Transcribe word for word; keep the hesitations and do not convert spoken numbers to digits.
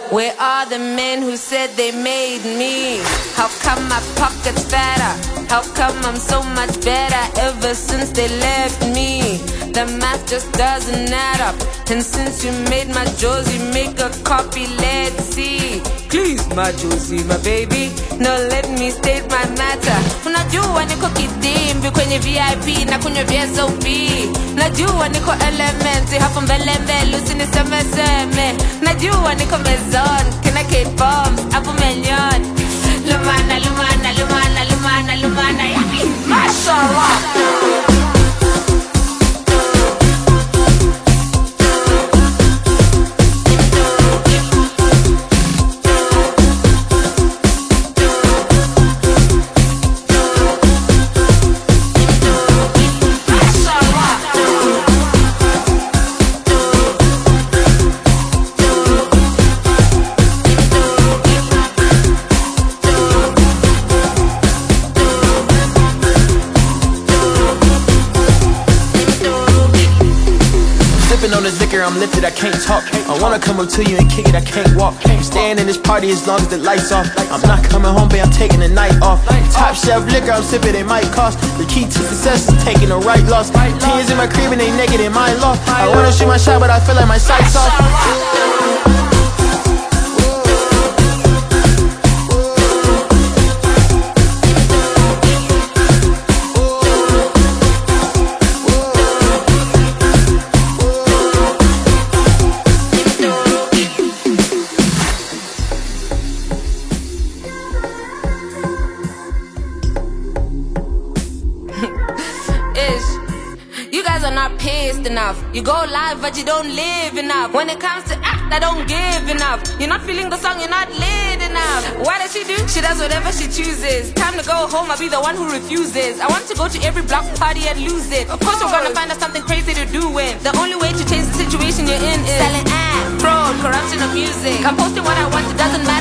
Where are the men who said they made me? How come my pocket's fatter? How come I'm so much better ever since they left me? The math just doesn't add up. And since you made my Josie, make a copy, let's see. Please, my Josie, my baby, no, let me state my matter. Unajua niko kidimbi kwenye V I P na kwenye V S O P. Najua niko elementi hapo mbele mbele usiniseme seme. Najua niko mezon, kina Kate Bombs, hapo million. Lumana, lumana, lumana, lumana, lumana, yeah. Mashallah. On the Zicker, I'm lifted, I can't talk. I wanna come up to you and kick it, I can't walk. I'm staying in this party as long as the lights off. I'm not coming home, babe, I'm taking the night off. Top shelf liquor, I'm sipping, it might cost. The key to success is taking the right loss. Tears in my crib and they naked in my loft. I wanna shoot my shot, but I feel like my sight's off. You guys are not pissed enough. You go live but you don't live enough. When it comes to act, I don't give enough. You're not feeling the song, you're not lit enough. What does she do? She does whatever she chooses. Time to go home, I'll be the one who refuses. I want to go to every block party and lose it. Of course we're gonna find out something crazy to do with. The only way to change the situation you're in is selling ads, fraud, corruption of music. I'm posting what I want, it doesn't matter.